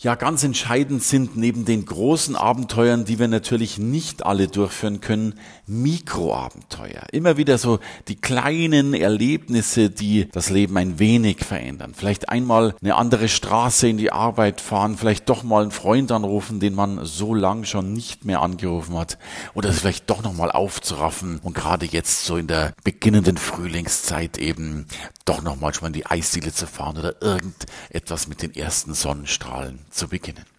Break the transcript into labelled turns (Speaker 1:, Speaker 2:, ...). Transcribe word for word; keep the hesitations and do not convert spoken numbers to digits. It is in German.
Speaker 1: Ja, ganz entscheidend sind neben den großen Abenteuern, die wir natürlich nicht alle durchführen können, Mikroabenteuer. Immer wieder so die kleinen Erlebnisse, die das Leben ein wenig verändern. Vielleicht einmal eine andere Straße in die Arbeit fahren, vielleicht doch mal einen Freund anrufen, den man so lang schon nicht mehr angerufen hat. Oder es vielleicht doch nochmal aufzuraffen und gerade jetzt so in der beginnenden Frühlingszeit eben doch nochmal schon mal in die Eisdiele zu fahren oder irgendetwas mit den ersten Sonnenstrahlen zu beginnen.